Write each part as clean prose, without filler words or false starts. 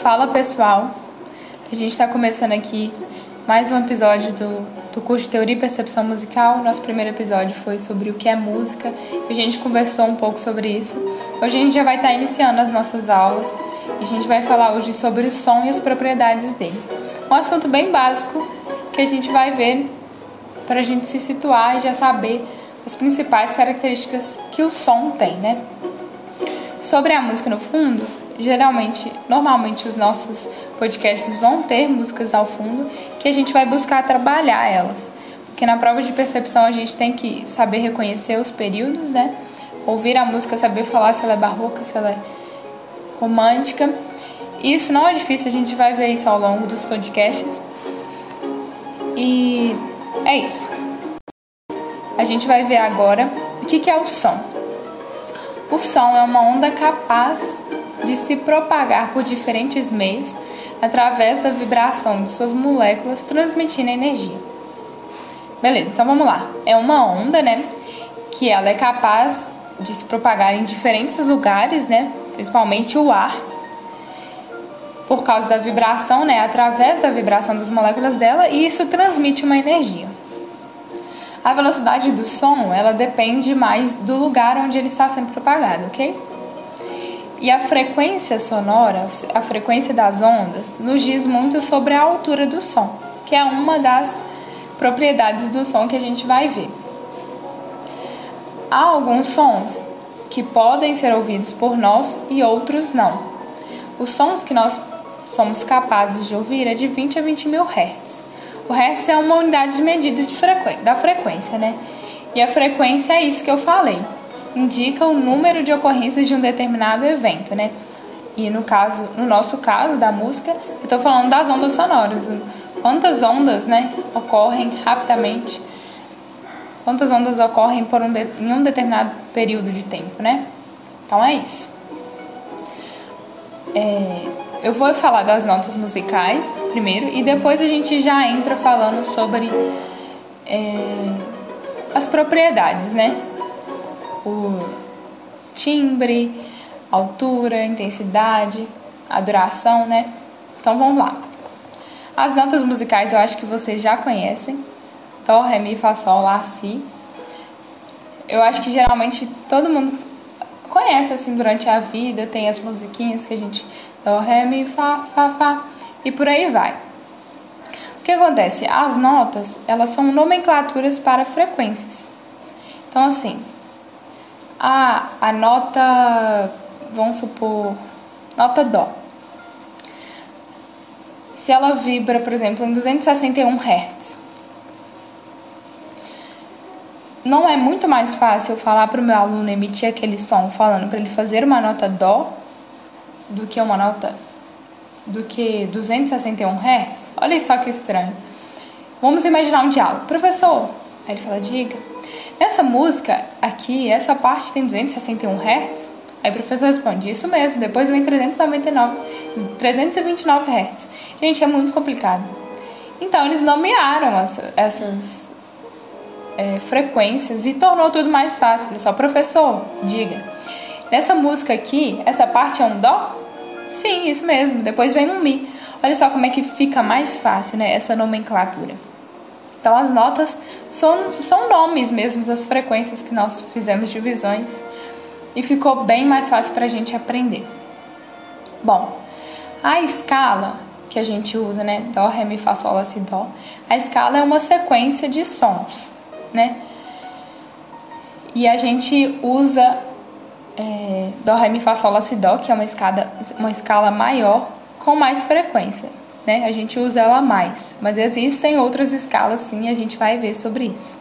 Fala pessoal, a gente está começando aqui mais um episódio do curso de Teoria e Percepção Musical. Nosso primeiro episódio foi sobre o que é música e a gente conversou um pouco sobre isso. Hoje a gente já vai estar iniciando as nossas aulas e a gente vai falar hoje sobre o som e as propriedades dele. Um assunto bem básico que a gente vai ver para a gente se situar e já saber as principais características que o som tem, né? Sobre a música no fundo, normalmente os nossos podcasts vão ter músicas ao fundo que a gente vai buscar trabalhar elas. Porque na prova de percepção a gente tem que saber reconhecer os períodos, né? Ouvir a música, saber falar se ela é barroca, se ela é romântica. E isso não é difícil, a gente vai ver isso ao longo dos podcasts. E é isso. A gente vai ver agora o que é o som. O som é uma onda capaz de se propagar por diferentes meios através da vibração de suas moléculas, transmitindo energia. Beleza, então vamos lá. É uma onda, né, que ela é capaz de se propagar em diferentes lugares, né, principalmente o ar, por causa da vibração, né, através da vibração das moléculas dela, e isso transmite uma energia. A velocidade do som, ela depende mais do lugar onde ele está sendo propagado, ok? E a frequência sonora, a frequência das ondas, nos diz muito sobre a altura do som, que é uma das propriedades do som que a gente vai ver. Há alguns sons que podem ser ouvidos por nós e outros não. Os sons que nós somos capazes de ouvir é de 20 a 20 mil Hz. O Hertz é uma unidade de medida da frequência, né? E a frequência é isso que eu falei. Indica o número de ocorrências de um determinado evento, né? E no nosso caso da música, eu estou falando das ondas sonoras. Quantas ondas, né, ocorrem rapidamente? Quantas ondas ocorrem em um determinado período de tempo, né? Então é isso. Eu vou falar das notas musicais primeiro e depois a gente já entra falando sobre as propriedades, né? O timbre, altura, intensidade, a duração, né? Então vamos lá. As notas musicais eu acho que vocês já conhecem. Dó, ré, mi, fá, sol, lá, si. Eu acho que geralmente todo mundo conhece assim durante a vida, tem as musiquinhas que a gente dó, ré, mi, fá, fá, fá e por aí vai. O que acontece? As notas, elas são nomenclaturas para frequências. Então assim, a nota, vamos supor, nota dó. Se ela vibra, por exemplo, em 261 Hz, não é muito mais fácil eu falar para o meu aluno emitir aquele som falando para ele fazer uma nota dó do que 261 Hz? Olha só que estranho. Vamos imaginar um diálogo. Professor, aí ele fala, diga. Nessa música aqui, essa parte tem 261 Hz? Aí o professor responde, isso mesmo, depois vem 329 Hz. Gente, é muito complicado. Então, eles nomearam essas frequências e tornou tudo mais fácil. Ele só, professor, diga. Nessa música aqui, essa parte é um dó? Sim, isso mesmo, depois vem um mi. Olha só como é que fica mais fácil, né, essa nomenclatura. Então, as notas são nomes mesmo das frequências que nós fizemos divisões e ficou bem mais fácil para a gente aprender. Bom, a escala que a gente usa, né, dó, ré, mi, fá, sol, lá, si, dó, a escala é uma sequência de sons, né? E a gente usa dó, ré, mi, fá, sol, lá, si, dó, que é uma escala maior com mais frequência, né? A gente usa ela mais, mas existem outras escalas sim, a gente vai ver sobre isso.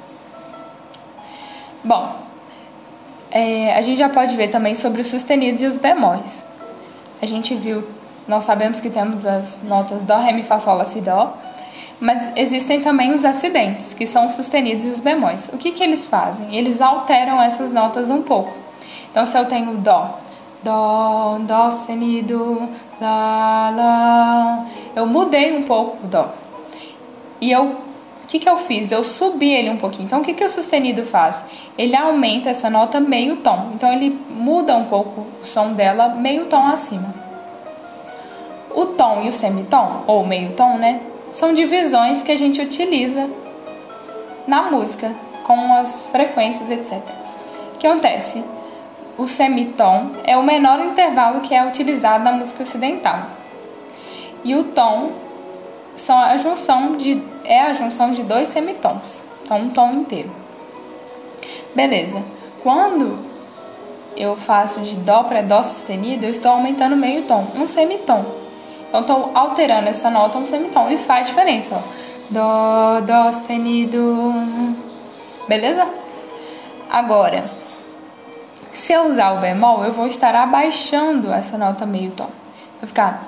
Bom, a gente já pode ver também sobre os sustenidos e os bemóis. A gente viu, nós sabemos que temos as notas dó, ré, mi, fá, sol, lá, si, dó, mas existem também os acidentes, que são os sustenidos e os bemóis. O que eles fazem? Eles alteram essas notas um pouco. Então, se eu tenho dó, dó sustenido, lá, lá, eu mudei um pouco o dó. E o que eu fiz? Eu subi ele um pouquinho. Então, o que o sustenido faz? Ele aumenta essa nota meio tom. Então, ele muda um pouco o som dela meio tom acima. O tom e o semitom, ou meio tom, né? São divisões que a gente utiliza na música, com as frequências, etc. O que acontece? O semitom é o menor intervalo que é utilizado na música ocidental. E o tom é a junção de 2 semitons. Então, um tom inteiro. Beleza. Quando eu faço de dó para dó sustenido, eu estou aumentando meio tom, um semitom. Então, estou alterando essa nota um semitom. E faz diferença, ó. Dó, dó sustenido. Beleza? Agora, se eu usar o bemol, eu vou estar abaixando essa nota meio tom. Vai ficar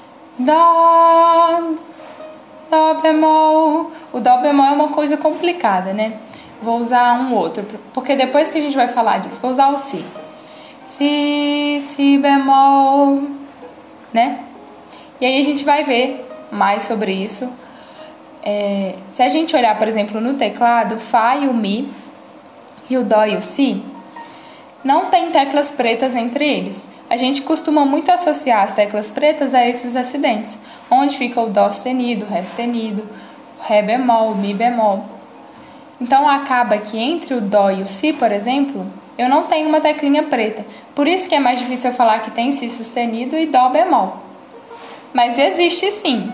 dó, dó bemol. O dó bemol é uma coisa complicada, né? Vou usar um outro, porque depois que a gente vai falar disso, vou usar o si. Si bemol, né? E aí a gente vai ver mais sobre isso. Se a gente olhar, por exemplo, no teclado, o Fá e o Mi, e o Dó e o Si, não tem teclas pretas entre eles. A gente costuma muito associar as teclas pretas a esses acidentes, onde fica o Dó sustenido, o Ré sustenido, o Ré bemol, o Mi bemol. Então acaba que entre o Dó e o Si, por exemplo, eu não tenho uma teclinha preta. Por isso que é mais difícil eu falar que tem Si sustenido e Dó bemol. Mas existe sim.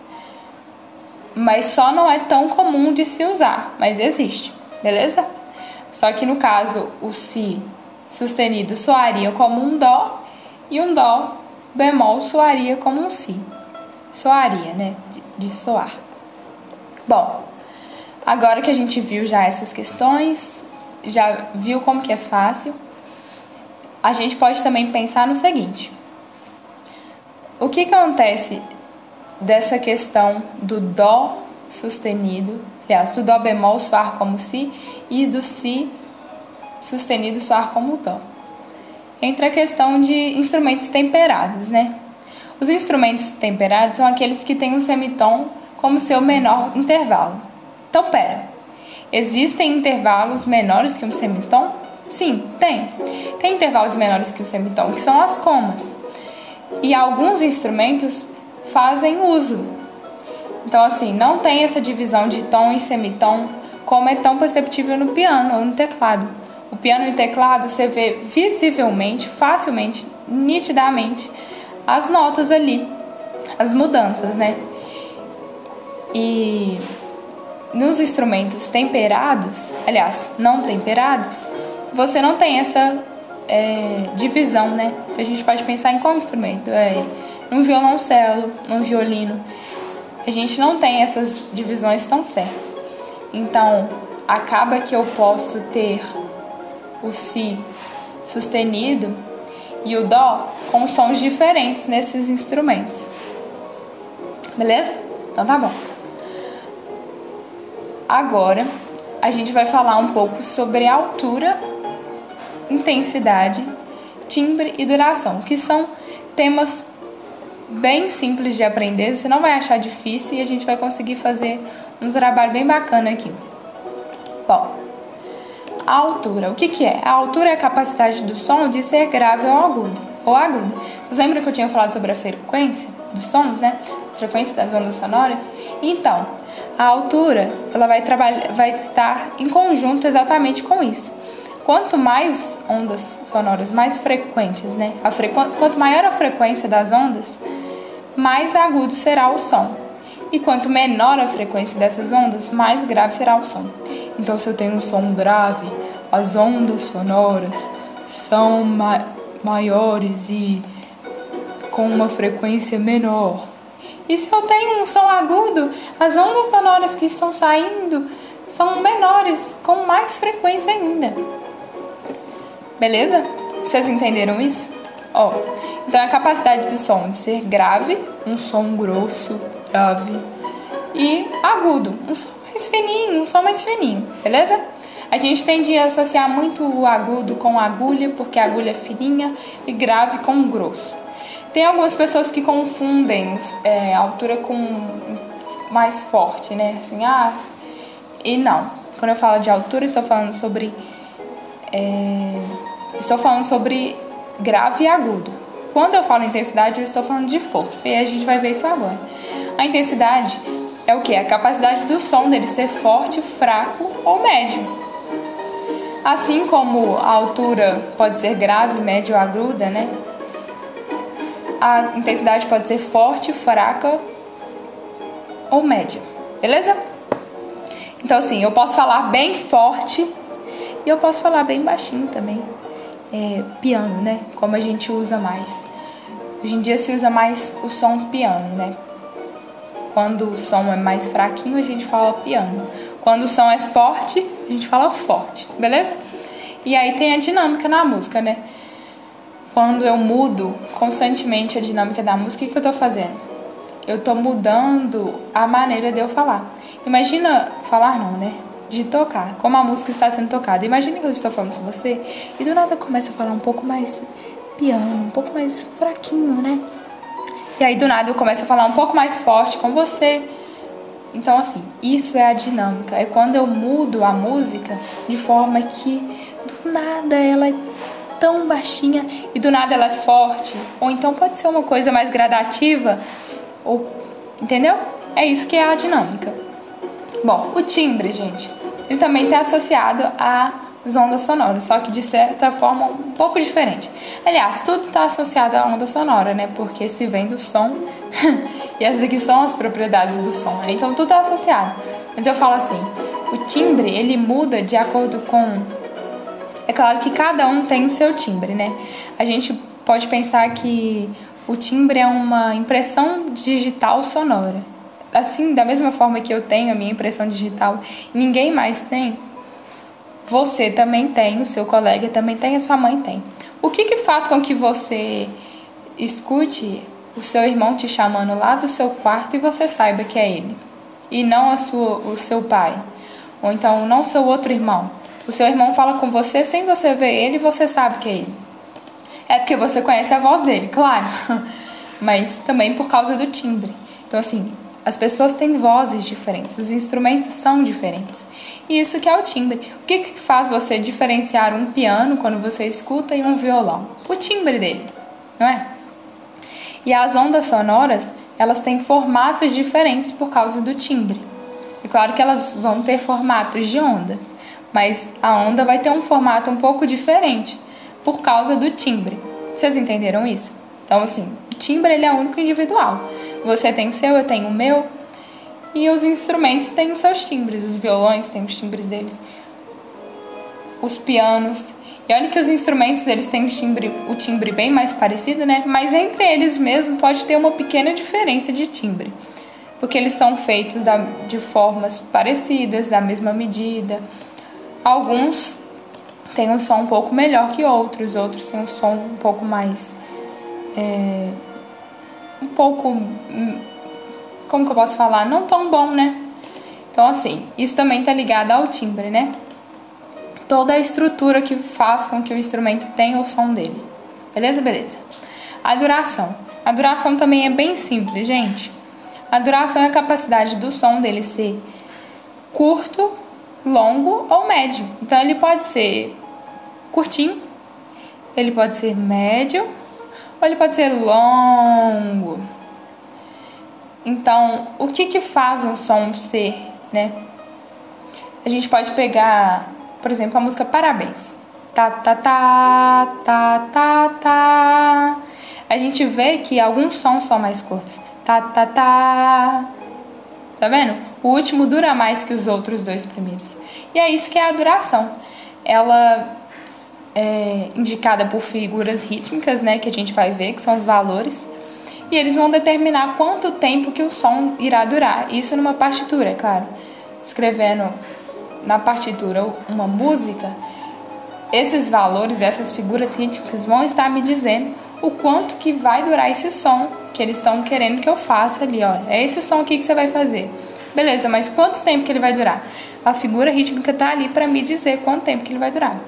Mas só não é tão comum de se usar. Mas existe, beleza? Só que no caso, o Si sustenido soaria como um Dó e um Dó bemol soaria como um Si. Soaria, né? De soar. Bom, agora que a gente viu já essas questões, já viu como que é fácil, a gente pode também pensar no seguinte. O que acontece dessa questão do Dó sustenido, aliás, do Dó bemol soar como Si e do Si sustenido soar como Dó? Entra a questão de instrumentos temperados, né? Os instrumentos temperados são aqueles que têm um semitom como seu menor intervalo. Então, existem intervalos menores que um semitom? Sim, tem. Tem intervalos menores que o semitom, que são as comas. E alguns instrumentos fazem uso. Então, assim, não tem essa divisão de tom e semitom como é tão perceptível no piano ou no teclado. O piano e o teclado você vê visivelmente, facilmente, nitidamente as notas ali, as mudanças, né? E nos instrumentos temperados, aliás, não temperados, você não tem essa divisão, né? Então a gente pode pensar em qual instrumento? Num violoncelo, num violino. A gente não tem essas divisões tão certas. Então, acaba que eu posso ter o Si sustenido e o Dó com sons diferentes nesses instrumentos. Beleza? Então tá bom. Agora, a gente vai falar um pouco sobre altura, intensidade, timbre e duração, que são temas bem simples de aprender, você não vai achar difícil e a gente vai conseguir fazer um trabalho bem bacana aqui. Bom, a altura, o que é? A altura é a capacidade do som de ser grave ou agudo. Vocês lembram que eu tinha falado sobre a frequência dos sons, né? A frequência das ondas sonoras? Então, a altura, ela vai estar em conjunto exatamente com isso. Quanto mais ondas sonoras, mais frequentes, né? Quanto maior a frequência das ondas, mais agudo será o som. E quanto menor a frequência dessas ondas, mais grave será o som. Então, se eu tenho um som grave, as ondas sonoras são maiores e com uma frequência menor. E se eu tenho um som agudo, as ondas sonoras que estão saindo são menores, com mais frequência ainda. Beleza? Vocês entenderam isso? Então a capacidade do som de ser grave, um som grosso, grave, e agudo, um som mais fininho, beleza? A gente tende a associar muito o agudo com agulha, porque a agulha é fininha, e grave com grosso. Tem algumas pessoas que confundem a altura com mais forte, né? Assim, e não. Quando eu falo de altura, estou falando sobre grave e agudo, quando eu falo intensidade, eu estou falando de força, e a gente vai ver isso agora. A intensidade é o quê? A capacidade do som dele ser forte, fraco ou médio. Assim como a altura pode ser grave, média ou aguda, né? A intensidade pode ser forte, fraca ou média, beleza? Então assim, eu posso falar bem forte e eu posso falar bem baixinho também. Piano, né? Como a gente usa mais. Hoje em dia se usa mais o som piano, né? Quando o som é mais fraquinho, a gente fala piano. Quando o som é forte, a gente fala forte, beleza? E aí tem a dinâmica na música, né? Quando eu mudo constantemente a dinâmica da música, o que eu tô fazendo? Eu tô mudando a maneira de eu falar. Imagina, falar não, né? De tocar, como a música está sendo tocada. Imagina que eu estou falando com você e do nada eu começo a falar um pouco mais piano, um pouco mais fraquinho, né? E aí do nada eu começo a falar um pouco mais forte com você. Então assim, isso é a dinâmica. É quando eu mudo a música de forma que do nada ela é tão baixinha e do nada ela é forte. Ou então pode ser uma coisa mais gradativa. Entendeu? É isso que é a dinâmica. Bom, o timbre, gente, ele também está associado às ondas sonoras, só que de certa forma um pouco diferente. Aliás, tudo está associado à onda sonora, né? Porque se vem do som e essas aqui são as propriedades do som, né? Então tudo está associado. Mas eu falo assim, o timbre, ele muda de acordo com... É claro que cada um tem o seu timbre, né? A gente pode pensar que o timbre é uma impressão digital sonora. Assim, da mesma forma que eu tenho a minha impressão digital, ninguém mais tem, você também tem, o seu colega também tem, a sua mãe tem. O que faz com que você escute o seu irmão te chamando lá do seu quarto e você saiba que é ele, e não o seu pai, ou então não o seu outro irmão? O seu irmão fala com você sem você ver ele e você sabe que é ele. É porque você conhece a voz dele, claro, mas também por causa do timbre. Então assim, as pessoas têm vozes diferentes, os instrumentos são diferentes. E isso que é o timbre. O que faz você diferenciar um piano quando você escuta e um violão? O timbre dele, não é? E as ondas sonoras, elas têm formatos diferentes por causa do timbre. É claro que elas vão ter formatos de onda, mas a onda vai ter um formato um pouco diferente por causa do timbre. Vocês entenderam isso? Então assim, o timbre ele é único e individual. Você tem o seu, eu tenho o meu. E os instrumentos têm os seus timbres. Os violões têm os timbres deles. Os pianos. E olha que os instrumentos deles têm o timbre bem mais parecido, né? Mas entre eles mesmo pode ter uma pequena diferença de timbre. Porque eles são feitos de formas parecidas, da mesma medida. Alguns têm um som um pouco melhor que outros. Outros têm um som um pouco mais... como que eu posso falar? Não tão bom, né? Então, assim, isso também tá ligado ao timbre, né? Toda a estrutura que faz com que o instrumento tenha o som dele. Beleza? Beleza. A duração. A duração também é bem simples, gente. A duração é a capacidade do som dele ser curto, longo ou médio. Então, ele pode ser curtinho, ele pode ser médio, ou ele pode ser longo. Então, o que faz um som ser, né? A gente pode pegar, por exemplo, a música Parabéns. Tá, tá, tá, tá, tá, tá. A gente vê que alguns sons são mais curtos. Tá, tá, tá. Tá vendo? O último dura mais que os outros dois primeiros. E é isso que é a duração. Ela é indicada por figuras rítmicas, né? Que a gente vai ver, que são os valores. E eles vão determinar quanto tempo que o som irá durar. Isso numa partitura, é claro. Escrevendo na partitura uma música, esses valores, essas figuras rítmicas vão estar me dizendo o quanto que vai durar esse som que eles estão querendo que eu faça ali. Olha, é esse som aqui que você vai fazer. Beleza, mas quanto tempo que ele vai durar? A figura rítmica está ali para me dizer quanto tempo que ele vai durar.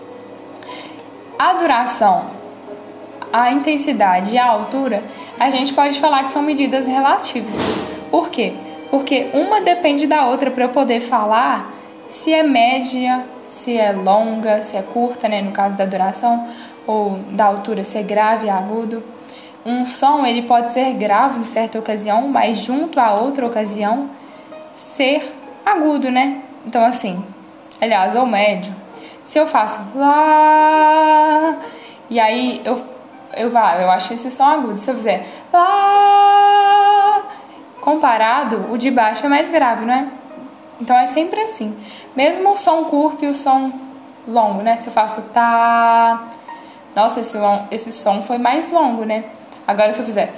A duração, a intensidade e a altura, a gente pode falar que são medidas relativas. Por quê? Porque uma depende da outra para eu poder falar se é média, se é longa, se é curta, né, no caso da duração, ou da altura, se é grave, agudo. Um som, ele pode ser grave em certa ocasião, mas junto a outra ocasião, ser agudo, né? Então, assim, aliás, ou médio. Se eu faço lá, e aí eu acho esse som agudo. Se eu fizer lá, comparado, o de baixo é mais grave, não é? Então é sempre assim. Mesmo o som curto e o som longo, né? Se eu faço tá, nossa, esse som foi mais longo, né? Agora se eu fizer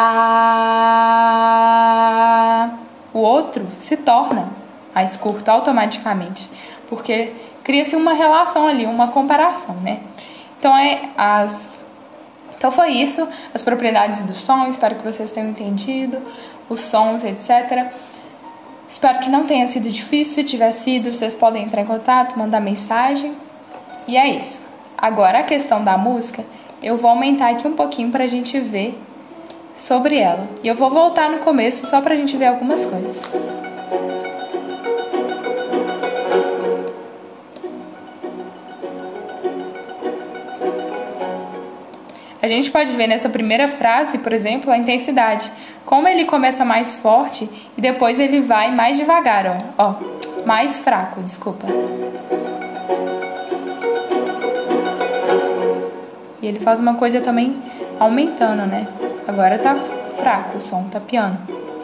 tá, o outro se torna mais curto automaticamente, porque cria-se uma relação ali, uma comparação, né? Então foi isso, as propriedades do som, espero que vocês tenham entendido, os sons, etc. Espero que não tenha sido difícil, se tiver sido, vocês podem entrar em contato, mandar mensagem, e é isso. Agora a questão da música, eu vou aumentar aqui um pouquinho pra gente ver sobre ela, e eu vou voltar no começo só pra gente ver algumas coisas. A gente pode ver nessa primeira frase, por exemplo, a intensidade. Como ele começa mais forte e depois ele vai mais devagar, ó. Mais fraco, desculpa. E ele faz uma coisa também aumentando, né? Agora tá fraco o som, tá piano.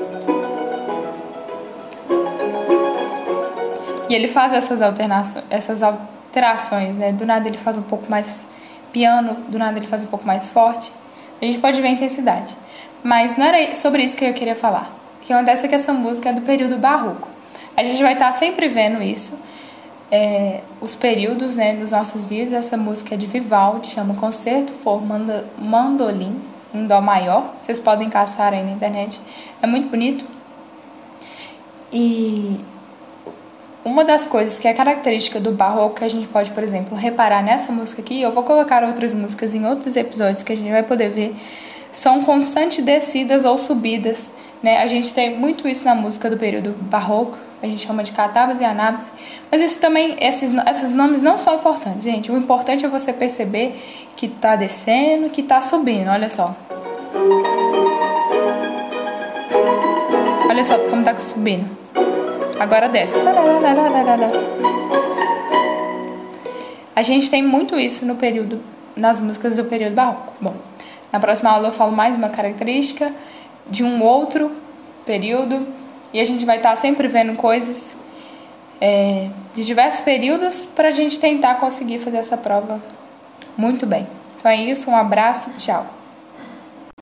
E ele faz essas alterações, né? Do nada ele faz um pouco mais piano, do nada ele faz um pouco mais forte. A gente pode ver a intensidade. Mas não era sobre isso que eu queria falar. O que acontece é que essa música é do período barroco. A gente vai estar sempre vendo isso, os períodos, né, dos nossos vídeos. Essa música é de Vivaldi, chama Concerto for Mandolim, em Dó maior. Vocês podem caçar aí na internet. É muito bonito. E uma das coisas que é característica do barroco, que a gente pode, por exemplo, reparar nessa música aqui, eu vou colocar outras músicas em outros episódios que a gente vai poder ver, são constantes descidas ou subidas, né? A gente tem muito isso na música do período barroco, a gente chama de catábase e anábase, mas isso também, esses nomes não são importantes, gente. O importante é você perceber que tá descendo, que tá subindo, olha só. Olha só como tá subindo. Agora desce. A gente tem muito isso nas músicas do período barroco. Bom, na próxima aula eu falo mais uma característica de um outro período, e a gente vai estar sempre vendo coisas de diversos períodos para a gente tentar conseguir fazer essa prova muito bem. Então é isso, um abraço, tchau.